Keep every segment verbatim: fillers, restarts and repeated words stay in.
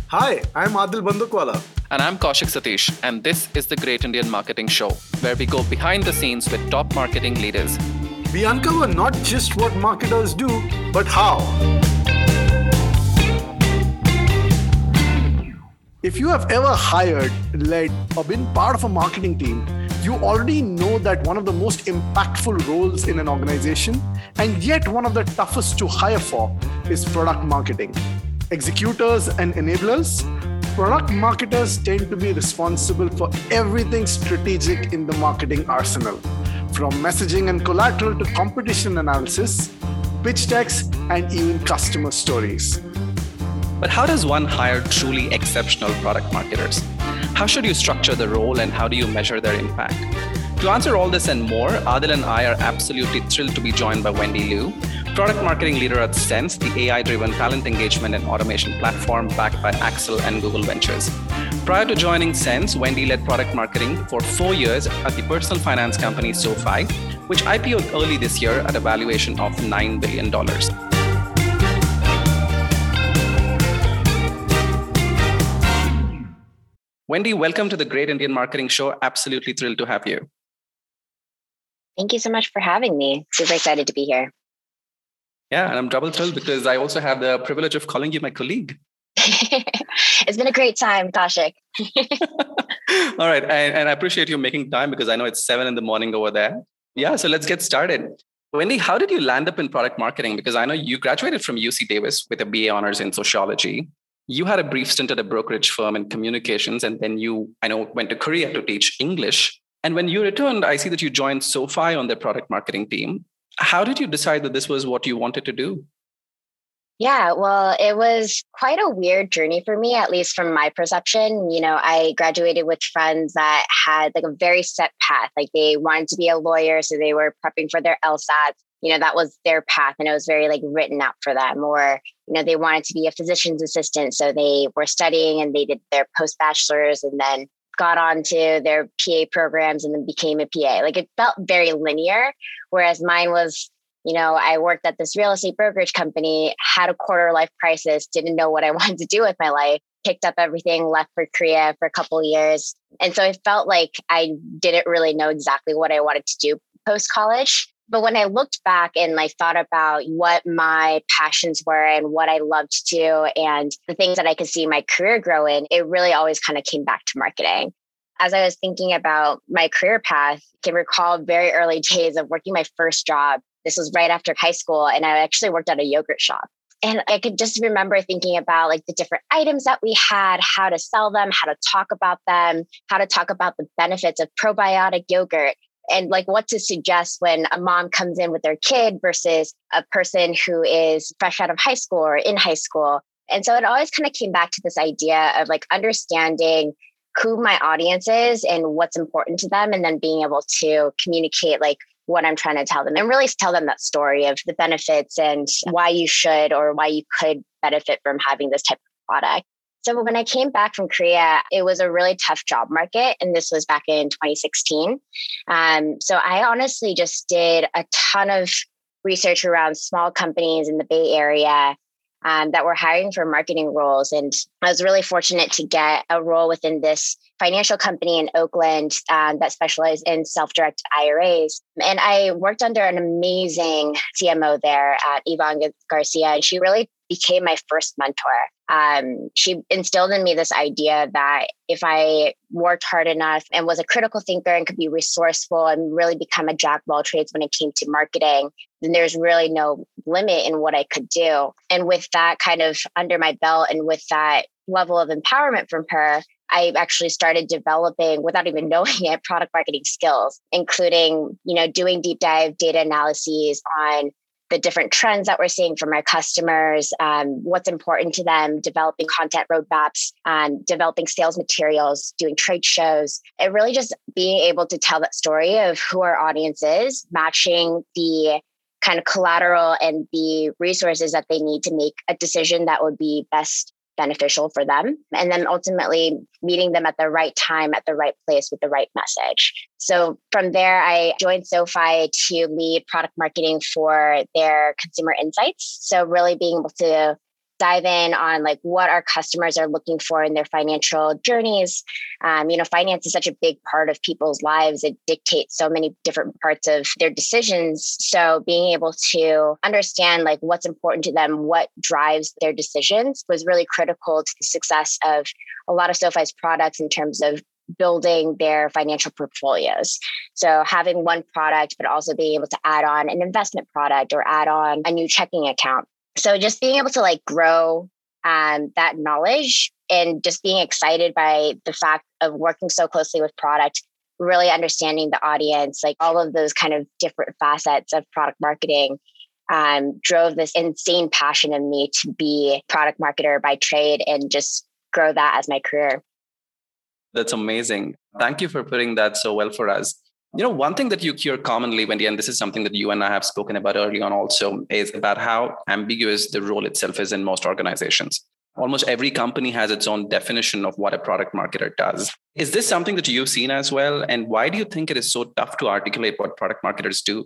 Hi, I'm Adil Bandukwala. And I'm Kaushik Satish, and this is the Great Indian Marketing Show, where we go behind the scenes with top marketing leaders. We uncover not just what marketers do, but how. If you have ever hired, led, or been part of a marketing team, you already know that one of the most impactful roles in an organization, and yet one of the toughest to hire for, is product marketing. Executors and enablers, product marketers tend to be responsible for everything strategic in the marketing arsenal, from messaging and collateral to competition analysis, pitch decks, and even customer stories. But how does one hire truly exceptional product marketers? How should you structure the role and how do you measure their impact? To answer all this and more, Adil and I are absolutely thrilled to be joined by Wendy Liu, product marketing leader at Sense, the A I-driven talent engagement and automation platform backed by Axel and Google Ventures. Prior to joining Sense, Wendy led product marketing for four years at the personal finance company SoFi, which I P O'd early this year at a valuation of nine billion dollars. Wendy, welcome to the Great Indian Marketing Show. Absolutely thrilled to have you. Thank you so much for having me. Super excited to be here. Yeah, and I'm double thrilled because I also have the privilege of calling you my colleague. It's been a great time, Kaushik. All right. And, and I appreciate you making time because I know it's seven in the morning over there. Yeah, so let's get started. Wendy, how did you land up in product marketing? Because I know you graduated from U C Davis with a B A honors in sociology. You had a brief stint at a brokerage firm in communications, and then you, I know, went to Korea to teach English. And when you returned, I see that you joined SoFi on their product marketing team. How did you decide that this was what you wanted to do? Yeah, well, it was quite a weird journey for me, at least from my perception. You know, I graduated with friends that had like a very set path. Like they wanted to be a lawyer, so they were prepping for their LSATs. You know, that was their path and it was very like written out for them. Or, you know, they wanted to be a physician's assistant. So they were studying and they did their post-bachelor's and then got on to their P A programs and then became a P A. Like it felt very linear. Whereas mine was, you know, I worked at this real estate brokerage company, had a quarter life crisis, didn't know what I wanted to do with my life, picked up everything, left for Korea for a couple of years. And so it felt like I didn't really know exactly what I wanted to do post-college. But when I looked back and like thought about what my passions were and what I loved to do and the things that I could see my career grow in, it really always kind of came back to marketing. As I was thinking about my career path, I can recall very early days of working my first job. This was right after high school, and I actually worked at a yogurt shop. And I could just remember thinking about like the different items that we had, how to sell them, how to talk about them, how to talk about the benefits of probiotic yogurt. And like what to suggest when a mom comes in with their kid versus a person who is fresh out of high school or in high school. And so it always kind of came back to this idea of like understanding who my audience is and what's important to them, and then being able to communicate like what I'm trying to tell them and really tell them that story of the benefits and why you should or why you could benefit from having this type of product. So when I came back from Korea, it was a really tough job market. And this was back in twenty sixteen. Um, so I honestly just did a ton of research around small companies in the Bay Area um, that were hiring for marketing roles. And I was really fortunate to get a role within this financial company in Oakland um, that specialized in self-directed I R As. And I worked under an amazing C M O there at Yvonne Garcia, and she really became my first mentor. Um, she instilled in me this idea that if I worked hard enough and was a critical thinker and could be resourceful and really become a jack of all trades when it came to marketing, then there's really no limit in what I could do. And with that kind of under my belt and with that level of empowerment from her, I actually started developing, without even knowing it, product marketing skills, including, you know, doing deep dive data analyses on the different trends that we're seeing from our customers, um, what's important to them, developing content roadmaps, um, developing sales materials, doing trade shows, and really just being able to tell that story of who our audience is, matching the kind of collateral and the resources that they need to make a decision that would be best beneficial for them. And then ultimately meeting them at the right time, at the right place with the right message. So from there, I joined SoFi to lead product marketing for their consumer insights. So really being able to dive in on like what our customers are looking for in their financial journeys. Um, you know, finance is such a big part of people's lives. It dictates so many different parts of their decisions. So being able to understand like what's important to them, what drives their decisions was really critical to the success of a lot of SoFi's products in terms of building their financial portfolios. So having one product, but also being able to add on an investment product or add on a new checking account. So just being able to like grow um, that knowledge and just being excited by the fact of working so closely with product, really understanding the audience, like all of those kind of different facets of product marketing um, drove this insane passion in me to be a product marketer by trade and just grow that as my career. That's amazing. Thank you for putting that so well for us. You know, one thing that you hear commonly, Wendy, and this is something that you and I have spoken about early on also, is about how ambiguous the role itself is in most organizations. Almost every company has its own definition of what a product marketer does. Is this something that you've seen as well? And why do you think it is so tough to articulate what product marketers do?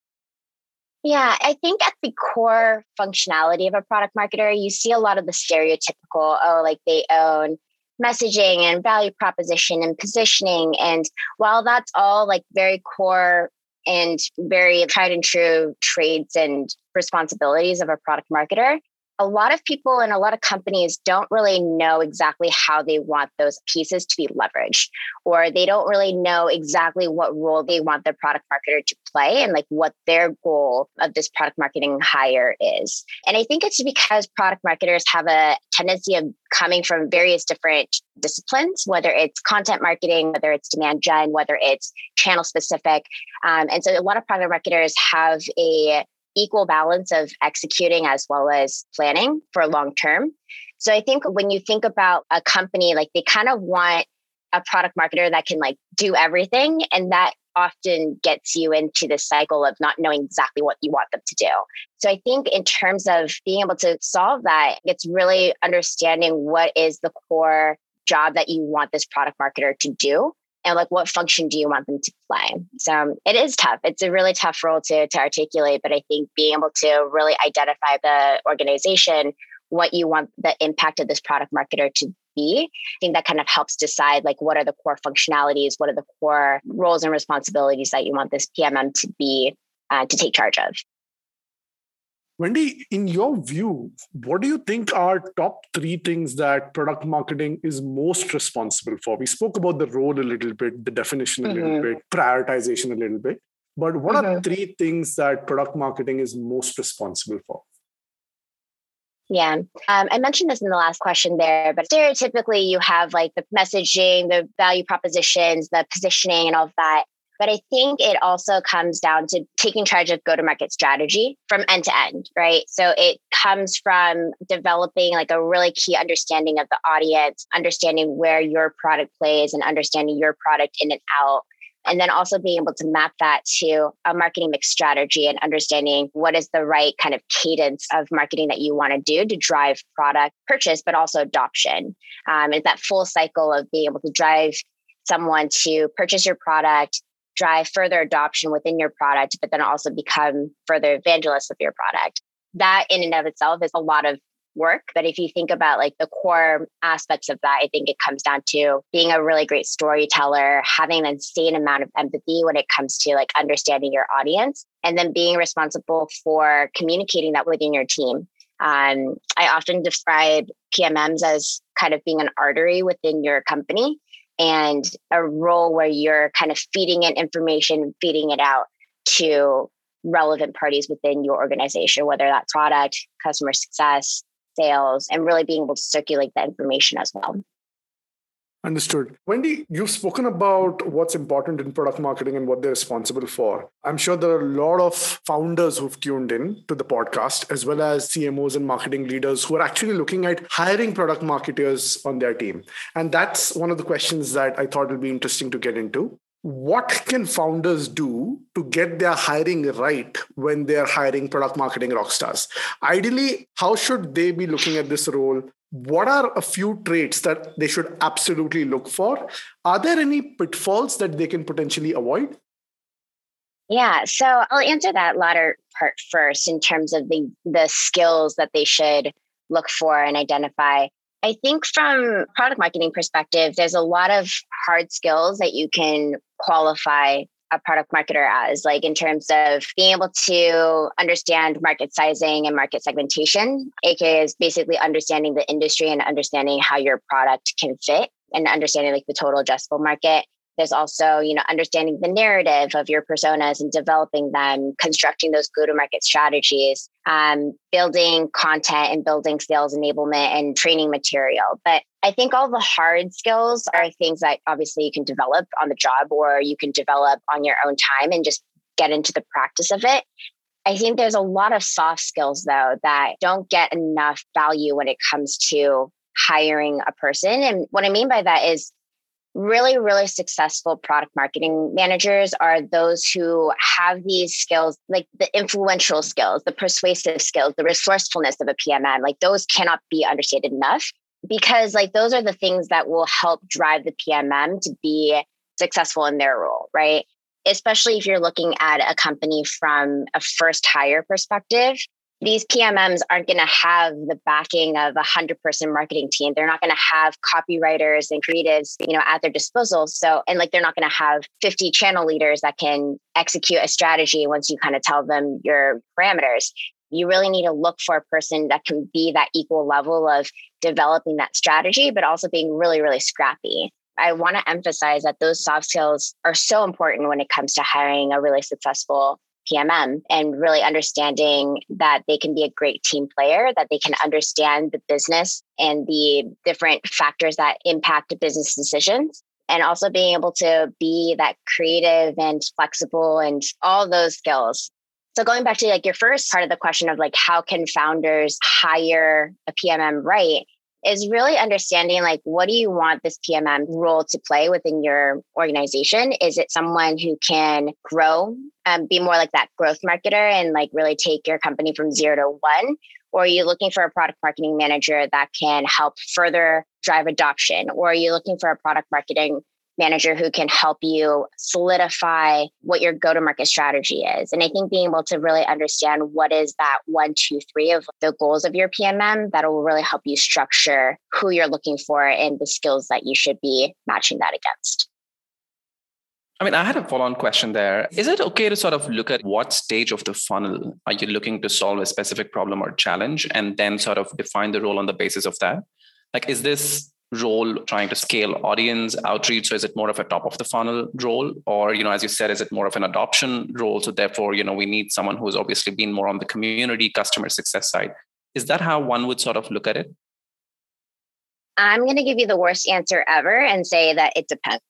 Yeah, I think at the core functionality of a product marketer, you see a lot of the stereotypical, oh, like they own messaging and value proposition and positioning. And while that's all like very core and very tried and true traits and responsibilities of a product marketer, a lot of people and a lot of companies don't really know exactly how they want those pieces to be leveraged, or they don't really know exactly what role they want their product marketer to play and like what their goal of this product marketing hire is. And I think it's because product marketers have a tendency of coming from various different disciplines, whether it's content marketing, whether it's demand gen, whether it's channel specific. Um, and so a lot of product marketers have a equal balance of executing as well as planning for long term. So I think when you think about a company, like they kind of want a product marketer that can like do everything. And that often gets you into the cycle of not knowing exactly what you want them to do. So I think in terms of being able to solve that, it's really understanding what is the core job that you want this product marketer to do. And like, what function do you want them to play? So um, it is tough. It's a really tough role to, to articulate, but I think being able to really identify the organization, what you want the impact of this product marketer to be, I think that kind of helps decide like, what are the core functionalities? What are the core roles and responsibilities that you want this P M M to be, uh, to take charge of? Wendy, in your view, what do you think are top three things that product marketing is most responsible for? We spoke about the role a little bit, the definition a mm-hmm. little bit, prioritization a little bit. But what mm-hmm. are three things that product marketing is most responsible for? Yeah, um, I mentioned this in the last question there, but stereotypically you have like the messaging, the value propositions, the positioning and all of that. But I think it also comes down to taking charge of go-to-market strategy from end to end, right? So it comes from developing like a really key understanding of the audience, understanding where your product plays and understanding your product in and out. And then also being able to map that to a marketing mix strategy and understanding what is the right kind of cadence of marketing that you want to do to drive product purchase, but also adoption. Um, it's that full cycle of being able to drive someone to purchase your product, drive further adoption within your product, but then also become further evangelists of your product. That in and of itself is a lot of work. But if you think about like the core aspects of that, I think it comes down to being a really great storyteller, having an insane amount of empathy when it comes to like understanding your audience, and then being responsible for communicating that within your team. Um, I often describe P M Ms as kind of being an artery within your company, and a role where you're kind of feeding in information, feeding it out to relevant parties within your organization, whether that's product, customer success, sales, and really being able to circulate that information as well. Understood. Wendy, you've spoken about what's important in product marketing and what they're responsible for. I'm sure there are a lot of founders who've tuned in to the podcast, as well as C M Os and marketing leaders who are actually looking at hiring product marketers on their team. And that's one of the questions that I thought would be interesting to get into. What can founders do to get their hiring right when they're hiring product marketing rockstars? Ideally, how should they be looking at this role? What are a few traits that they should absolutely look for? Are there any pitfalls that they can potentially avoid? Yeah, so I'll answer that latter part first in terms of the, the skills that they should look for and identify. I think from product marketing perspective, there's a lot of hard skills that you can qualify a product marketer as, like in terms of being able to understand market sizing and market segmentation, aka is basically understanding the industry and understanding how your product can fit and understanding like the total addressable market. There's also, you know, understanding the narrative of your personas and developing them, constructing those go-to-market strategies, um, building content and building sales enablement and training material. But I think all the hard skills are things that obviously you can develop on the job or you can develop on your own time and just get into the practice of it. I think there's a lot of soft skills, though, that don't get enough value when it comes to hiring a person. And what I mean by that is really, really successful product marketing managers are those who have these skills, like the influential skills, the persuasive skills, the resourcefulness of a P M M. Like those cannot be understated enough because like those are the things that will help drive the P M M to be successful in their role, right? Especially if you're looking at a company from a first hire perspective. These P M Ms aren't going to have the backing of a hundred person marketing team. They're not going to have copywriters and creatives, you know, at their disposal. So, and like, they're not going to have fifty channel leaders that can execute a strategy once you kind of tell them your parameters. You really need to look for a person that can be that equal level of developing that strategy, but also being really, really scrappy. I want to emphasize that those soft skills are so important when it comes to hiring a really successful P M M and really understanding that they can be a great team player, that they can understand the business and the different factors that impact business decisions, and also being able to be that creative and flexible and all those skills. So going back to like your first part of the question of like, how can founders hire a P M M right? Is really understanding like, what do you want this P M M role to play within your organization? Is it someone who can grow, um, be more like that growth marketer and like really take your company from zero to one? Or are you looking for a product marketing manager that can help further drive adoption? Or are you looking for a product marketing manager who can help you solidify what your go-to-market strategy is? And I think being able to really understand what is that one, two, three of the goals of your P M M, that will really help you structure who you're looking for and the skills that you should be matching that against. I mean, I had a follow-on question there. Is it okay to sort of look at what stage of the funnel are you looking to solve a specific problem or challenge and then sort of define the role on the basis of that? Like, is this role trying to scale audience outreach? So is it more of a top of the funnel role? Or, you know, as you said, is it more of an adoption role? So therefore, you know, we need someone who's obviously been more on the community customer success side. Is that how one would sort of look at it? I'm going to give you the worst answer ever and say that it depends.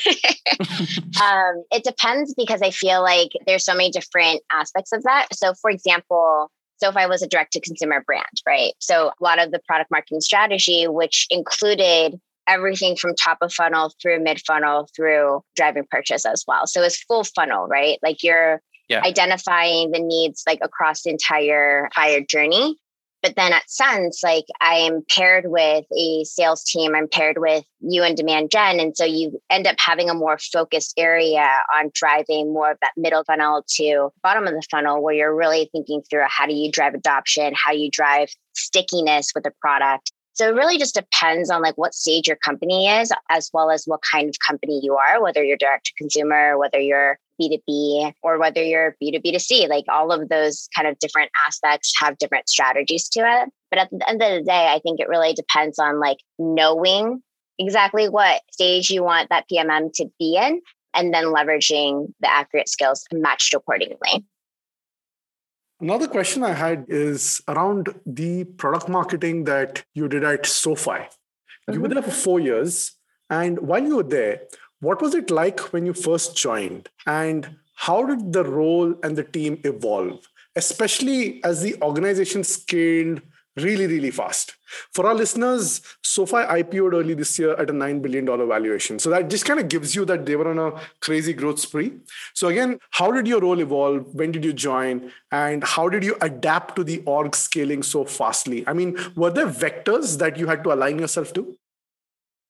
um, it depends because I feel like there's so many different aspects of that. So for example, SoFi was a direct to consumer brand, right? So a lot of the product marketing strategy, which included everything from top of funnel through mid funnel through driving purchase as well. So it's full funnel, right? Like you're yeah. identifying the needs like across the entire buyer journey. But then at Sense, like I am paired with a sales team, I'm paired with you and demand gen. And so you end up having a more focused area on driving more of that middle funnel to bottom of the funnel, where you're really thinking through how do you drive adoption, how you drive stickiness with a product. So it really just depends on like what stage your company is, as well as what kind of company you are, whether you're direct to consumer, whether you're B two B, or whether you're B two B to C. Like all of those kind of different aspects have different strategies to it. But at the end of the day, I think it really depends on like knowing exactly what stage you want that P M M to be in, and then leveraging the accurate skills matched accordingly. Another question I had is around the product marketing that you did at SoFi. Mm-hmm. You were there for four years. And while you were there, what was it like when you first joined? And how did the role and the team evolve, especially as the organization scaled really, really fast? For our listeners, SoFi I P O'd early this year at a nine billion dollars valuation. So that just kind of gives you that they were on a crazy growth spree. So again, how did your role evolve? When did you join? And how did you adapt to the org scaling so fastly? I mean, were there vectors that you had to align yourself to?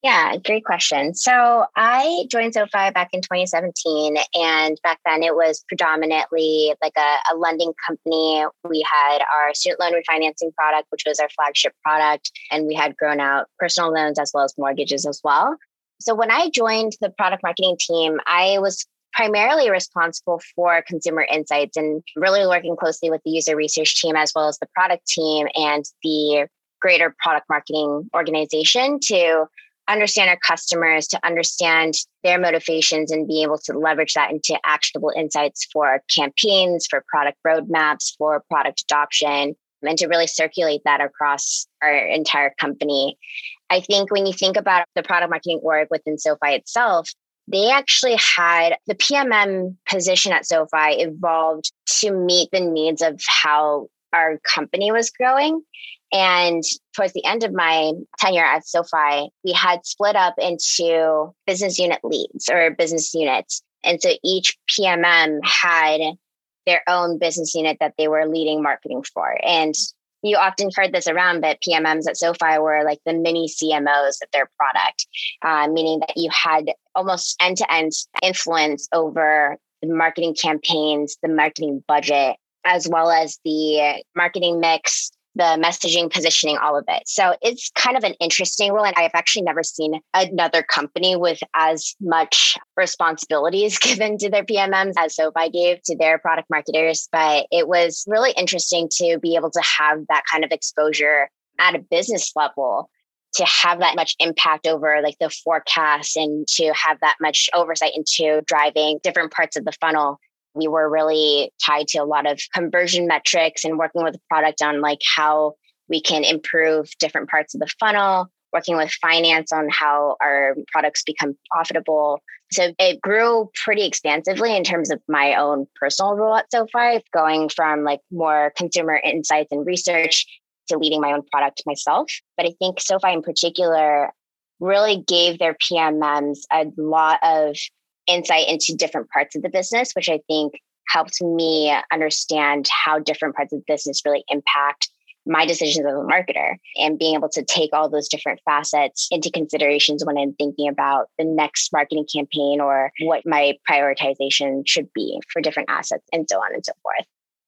Yeah, great question. So I joined SoFi back in twenty seventeen. And back then it was predominantly like a, a lending company. We had our student loan refinancing product, which was our flagship product. And we had grown out personal loans as well as mortgages as well. So when I joined the product marketing team, I was primarily responsible for consumer insights and really working closely with the user research team as well as the product team and the greater product marketing organization to understand our customers, to understand their motivations and be able to leverage that into actionable insights for campaigns, for product roadmaps, for product adoption, and to really circulate that across our entire company. I think when you think about the product marketing org within SoFi itself, they actually had the P M M position at SoFi evolved to meet the needs of how our company was growing. And towards the end of my tenure at SoFi, we had split up into business unit leads or business units. And so each P M M had their own business unit that they were leading marketing for. And you often heard this around, but P M Ms at SoFi were like the mini C M Os of their product, uh, meaning that you had almost end-to-end influence over the marketing campaigns, the marketing budget, as well as the marketing mix, the messaging, positioning, all of it. So it's kind of an interesting role. And I've actually never seen another company with as much responsibilities given to their P M Ms as SoFi gave to their product marketers. But it was really interesting to be able to have that kind of exposure at a business level, to have that much impact over like the forecast and to have that much oversight into driving different parts of the funnel. We were really tied to a lot of conversion metrics and working with the product on like how we can improve different parts of the funnel, working with finance on how our products become profitable. So it grew pretty expansively in terms of my own personal role at SoFi, going from like more consumer insights and research to leading my own product myself. But I think SoFi in particular really gave their P M Ms a lot of insight into different parts of the business, which I think helped me understand how different parts of the business really impact my decisions as a marketer, and being able to take all those different facets into considerations when I'm thinking about the next marketing campaign or what my prioritization should be for different assets and so on and so forth.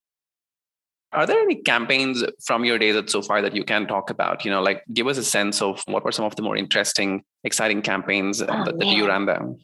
Are there any campaigns from your days at SoFi that you can talk about? You know, like give us a sense of what were some of the more interesting, exciting campaigns oh, that, that you ran there.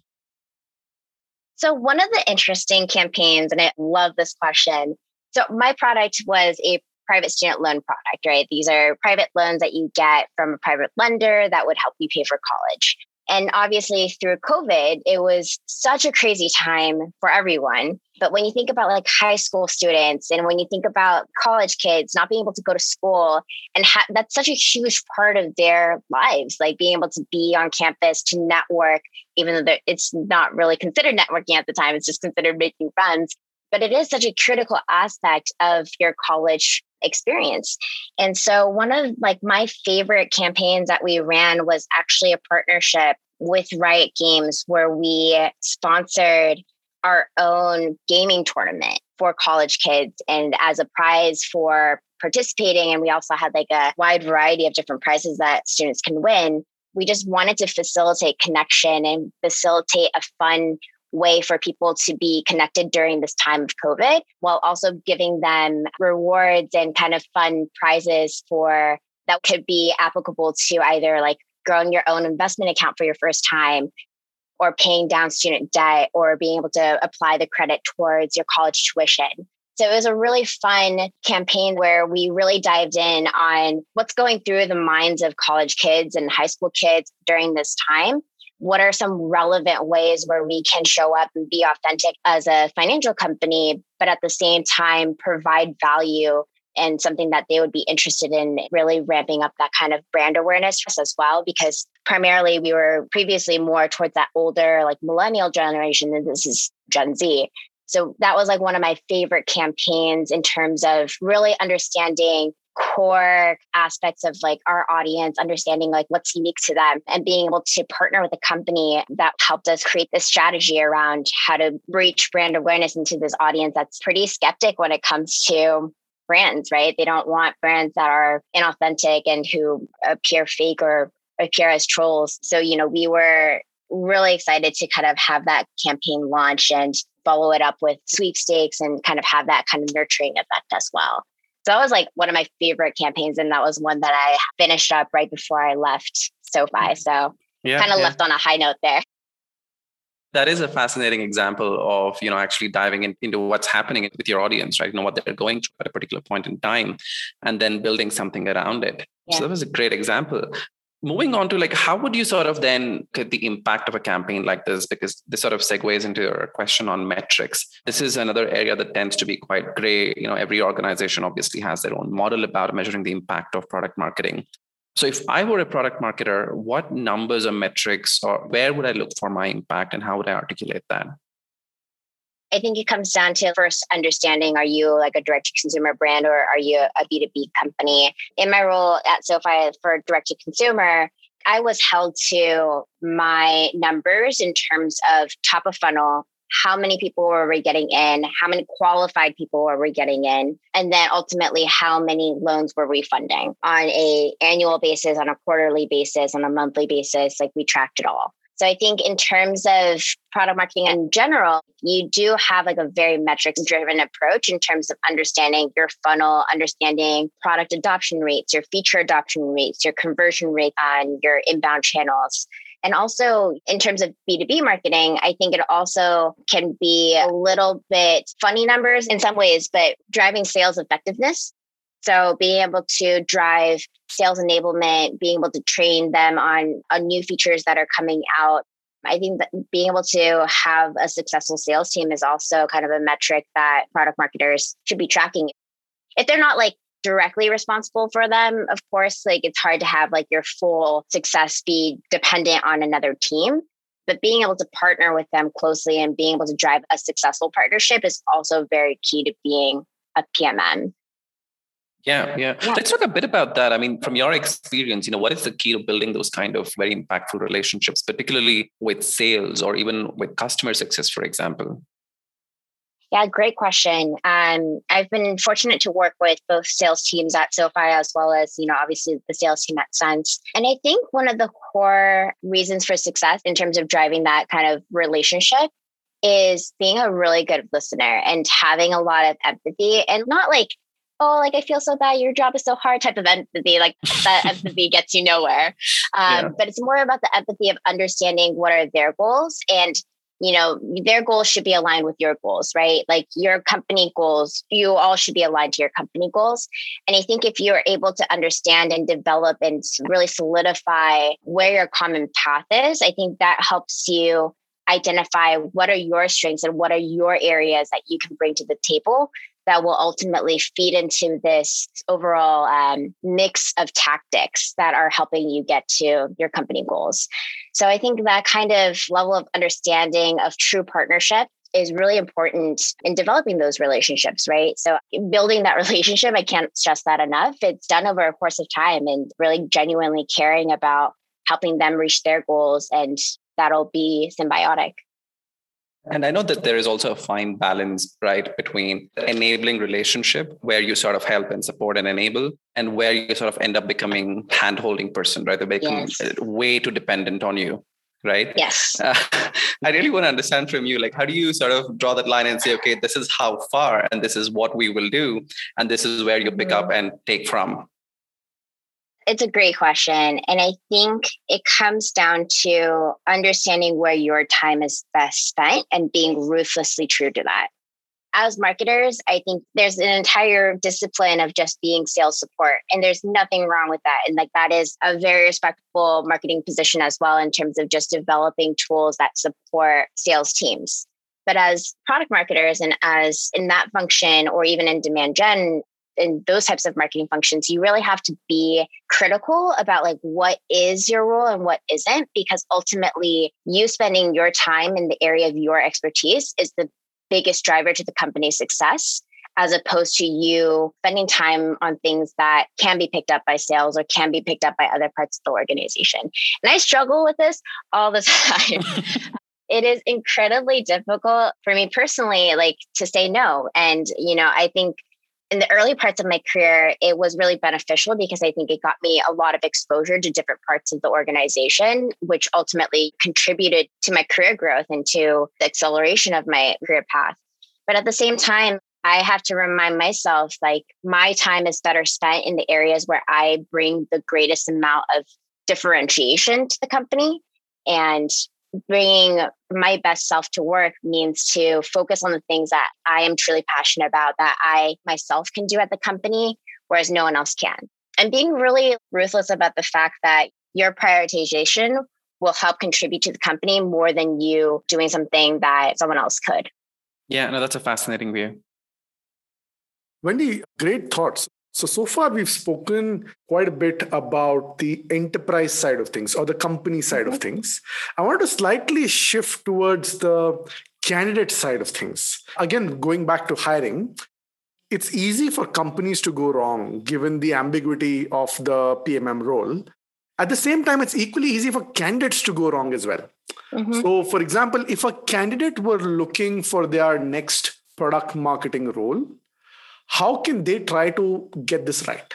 So one of the interesting campaigns, and I love this question. So my product was a private student loan product, right? These are private loans that you get from a private lender that would help you pay for college. And obviously through COVID, it was such a crazy time for everyone. But when you think about like high school students and when you think about college kids not being able to go to school, and ha- that's such a huge part of their lives, like being able to be on campus, to network, even though it's not really considered networking at the time, it's just considered making friends. But it is such a critical aspect of your college experience. And so one of like my favorite campaigns that we ran was actually a partnership with Riot Games, where we sponsored our own gaming tournament for college kids. And as a prize for participating, and we also had like a wide variety of different prizes that students can win, we just wanted to facilitate connection and facilitate a fun way for people to be connected during this time of COVID, while also giving them rewards and kind of fun prizes for that could be applicable to either like growing your own investment account for your first time, or paying down student debt, or being able to apply the credit towards your college tuition. So it was a really fun campaign where we really dived in on what's going through the minds of college kids and high school kids during this time. What are some relevant ways where we can show up and be authentic as a financial company, but at the same time provide value and something that they would be interested in, really ramping up that kind of brand awareness for us as well? Because primarily we were previously more towards that older, like millennial generation, and this is Gen Z. So that was like one of my favorite campaigns in terms of really understanding core aspects of like our audience, understanding like what's unique to them, and being able to partner with a company that helped us create this strategy around how to reach brand awareness into this audience that's pretty skeptic when it comes to brands, right? They don't want brands that are inauthentic and who appear fake or appear as trolls. So, you know, we were really excited to kind of have that campaign launch and follow it up with sweepstakes and kind of have that kind of nurturing effect as well. So that was like one of my favorite campaigns. And that was one that I finished up right before I left SoFi. So yeah, kind of yeah. left on a high note there. That is a fascinating example of, you know, actually diving in, into what's happening with your audience, right? You know, what they're going through at a particular point in time, and then building something around it. Yeah. So that was a great example. Moving on to like, how would you sort of then get the impact of a campaign like this? Because this sort of segues into your question on metrics. This is another area that tends to be quite gray. You know, every organization obviously has their own model about measuring the impact of product marketing. So if I were a product marketer, what numbers or metrics, or where would I look for my impact, and how would I articulate that? I think it comes down to first understanding, are you like a direct-to-consumer brand or are you a B two B company? In my role at SoFi for direct-to-consumer, I was held to my numbers in terms of top of funnel. How many people were we getting in? How many qualified people were we getting in? And then ultimately, how many loans were we funding on an annual basis, on a quarterly basis, on a monthly basis? Like we tracked it all. So I think in terms of product marketing in general, you do have like a very metrics driven approach in terms of understanding your funnel, understanding product adoption rates, your feature adoption rates, your conversion rate on your inbound channels. And also in terms of B two B marketing, I think it also can be a little bit funny numbers in some ways, but driving sales effectiveness. So being able to drive sales enablement, being able to train them on, on new features that are coming out. I think that being able to have a successful sales team is also kind of a metric that product marketers should be tracking. If they're not like directly responsible for them, of course, like it's hard to have like your full success be dependent on another team. But being able to partner with them closely and being able to drive a successful partnership is also very key to being a P M M. Yeah, yeah, yeah. Let's talk a bit about that. I mean, from your experience, you know, what is the key to building those kind of very impactful relationships, particularly with sales or even with customer success, for example? Yeah, great question. Um, I've been fortunate to work with both sales teams at SoFi as well as, you know, obviously the sales team at Sense. And I think one of the core reasons for success in terms of driving that kind of relationship is being a really good listener and having a lot of empathy, and not like, oh, like, I feel so bad, your job is so hard type of empathy. Like that empathy gets you nowhere. Um, yeah. But it's more about the empathy of understanding what are their goals, and, you know, their goals should be aligned with your goals, right? Like your company goals, you all should be aligned to your company goals. And I think if you're able to understand and develop and really solidify where your common path is, I think that helps you identify what are your strengths and what are your areas that you can bring to the table that will ultimately feed into this overall um, mix of tactics that are helping you get to your company goals. So I think that kind of level of understanding of true partnership is really important in developing those relationships, right? So building that relationship, I can't stress that enough. It's done over a course of time and really genuinely caring about helping them reach their goals, and that'll be symbiotic. And I know that there is also a fine balance, right, between the enabling relationship where you sort of help and support and enable, and where you sort of end up becoming hand-holding person, right? They become yes. way too dependent on you, right? Yes. Uh, I really want to understand from you, like, how do you sort of draw that line and say, okay, this is how far, and this is what we will do, and this is where you pick mm-hmm. up and take from? It's a great question. And I think it comes down to understanding where your time is best spent and being ruthlessly true to that. As marketers, I think there's an entire discipline of just being sales support, and there's nothing wrong with that. And like that is a very respectable marketing position as well in terms of just developing tools that support sales teams. But as product marketers and as in that function, or even in demand gen, in those types of marketing functions, you really have to be critical about like what is your role and what isn't, because ultimately you spending your time in the area of your expertise is the biggest driver to the company's success, as opposed to you spending time on things that can be picked up by sales or can be picked up by other parts of the organization. And I struggle with this all the time. It is incredibly difficult for me personally, like to say no. And, you know, I think In the early parts of my career, it was really beneficial because I think it got me a lot of exposure to different parts of the organization, which ultimately contributed to my career growth and to the acceleration of my career path. But at the same time, I have to remind myself, like, my time is better spent in the areas where I bring the greatest amount of differentiation to the company. And bringing my best self to work means to focus on the things that I am truly passionate about, that I myself can do at the company, whereas no one else can. And being really ruthless about the fact that your prioritization will help contribute to the company more than you doing something that someone else could. Yeah, no, that's a fascinating view. Wendy, great thoughts. So, so far we've spoken quite a bit about the enterprise side of things or the company side mm-hmm. of things. I want to slightly shift towards the candidate side of things. Again, going back to hiring, it's easy for companies to go wrong given the ambiguity of the P M M role. At the same time, it's equally easy for candidates to go wrong as well. Mm-hmm. So, for example, if a candidate were looking for their next product marketing role, how can they try to get this right?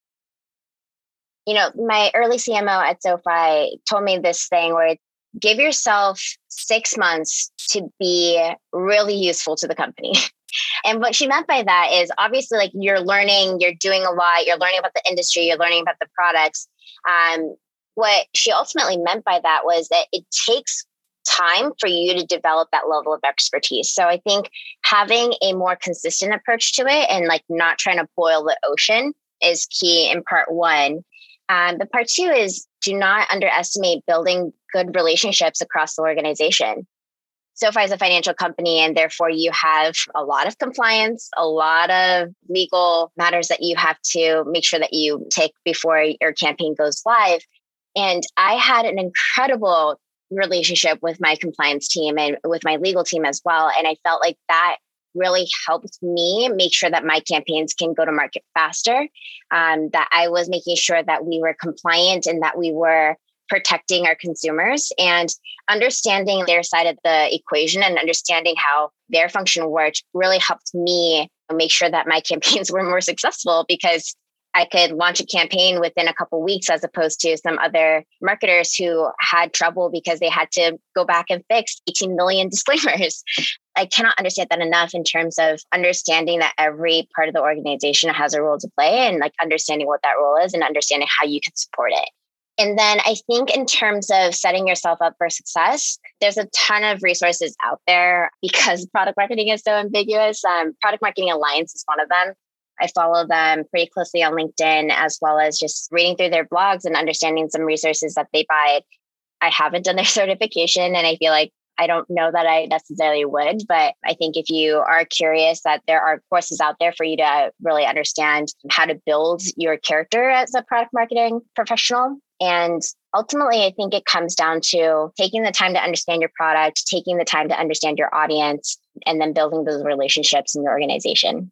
You know, my early C M O at SoFi told me this thing where it's, give yourself six months to be really useful to the company. And what she meant by that is obviously like you're learning, you're doing a lot, you're learning about the industry, you're learning about the products. Um, what she ultimately meant by that was that it takes time for you to develop that level of expertise. So I think having a more consistent approach to it and like not trying to boil the ocean is key in part one. Um, but part two is do not underestimate building good relationships across the organization. SoFi is a financial company, and therefore you have a lot of compliance, a lot of legal matters that you have to make sure that you take before your campaign goes live. And I had an incredible relationship with my compliance team and with my legal team as well. And I felt like that really helped me make sure that my campaigns can go to market faster, um, that I was making sure that we were compliant and that we were protecting our consumers, and understanding their side of the equation and understanding how their function worked really helped me make sure that my campaigns were more successful, because I could launch a campaign within a couple of weeks as opposed to some other marketers who had trouble because they had to go back and fix eighteen million disclaimers. I cannot understand that enough in terms of understanding that every part of the organization has a role to play, and like understanding what that role is and understanding how you can support it. And then I think in terms of setting yourself up for success, there's a ton of resources out there because product marketing is so ambiguous. Um, Product Marketing Alliance is one of them. I follow them pretty closely on LinkedIn, as well as just reading through their blogs and understanding some resources that they provide. I haven't done their certification, and I feel like I don't know that I necessarily would, but I think if you are curious, that there are courses out there for you to really understand how to build your character as a product marketing professional. And ultimately, I think it comes down to taking the time to understand your product, taking the time to understand your audience, and then building those relationships in your organization.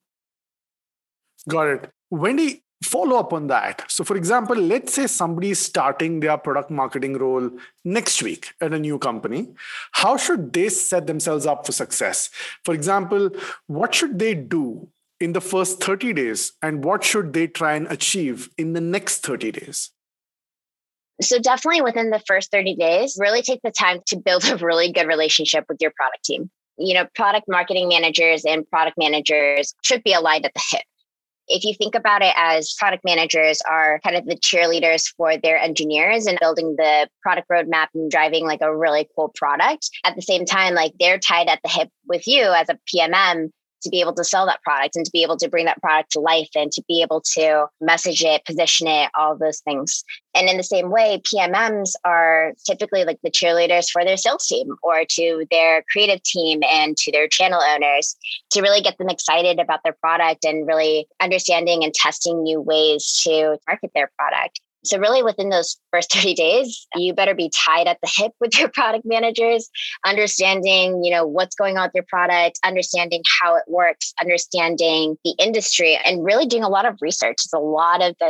Got it. Wendy, follow up on that. So for example, let's say somebody is starting their product marketing role next week at a new company. How should they set themselves up for success? For example, what should they do in the first thirty days, and what should they try and achieve in the next thirty days? So definitely within the first thirty days, really take the time to build a really good relationship with your product team. You know, product marketing managers and product managers should be aligned at the hip. If you think about it as product managers are kind of the cheerleaders for their engineers and building the product roadmap and driving like a really cool product, at the same time, like they're tied at the hip with you as a P M M to be able to sell that product and to be able to bring that product to life and to be able to message it, position it, all those things. And in the same way, P M Ms are typically like the cheerleaders for their sales team or to their creative team and to their channel owners to really get them excited about their product and really understanding and testing new ways to market their product. So really within those first thirty days, you better be tied at the hip with your product managers, understanding, you know, what's going on with your product, understanding how it works, understanding the industry, and really doing a lot of research. There's a lot of this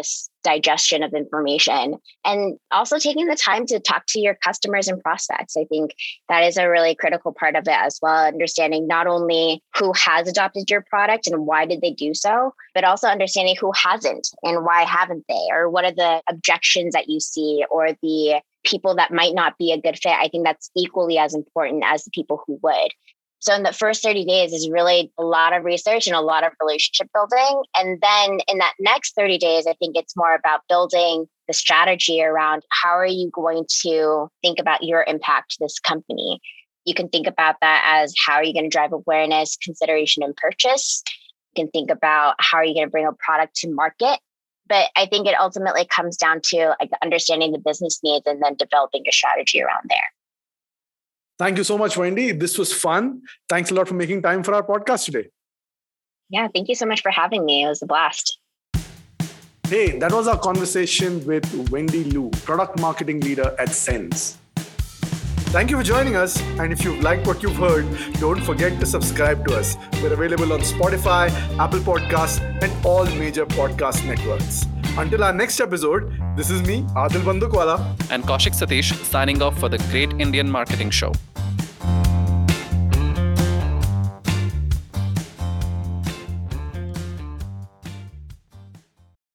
digestion of information, and also taking the time to talk to your customers and prospects. I think that is a really critical part of it as well. Understanding not only who has adopted your product and why did they do so, but also understanding who hasn't and why haven't they, or what are the objections that you see, or the people that might not be a good fit. I think that's equally as important as the people who would. So in the first thirty days is really a lot of research and a lot of relationship building. And then in that next thirty days, I think it's more about building the strategy around how are you going to think about your impact to this company. You can think about that as how are you going to drive awareness, consideration, and purchase. You can think about how are you going to bring a product to market. But I think it ultimately comes down to like understanding the business needs and then developing a strategy around there. Thank you so much, Wendy. This was fun. Thanks a lot for making time for our podcast today. Yeah, thank you so much for having me. It was a blast. Hey, that was our conversation with Wendy Liu, product marketing leader at Sense. Thank you for joining us. And if you've liked what you've heard, don't forget to subscribe to us. We're available on Spotify, Apple Podcasts, and all major podcast networks. Until our next episode, this is me, Adil Bandukwala. And Kaushik Satish signing off for the Great Indian Marketing Show.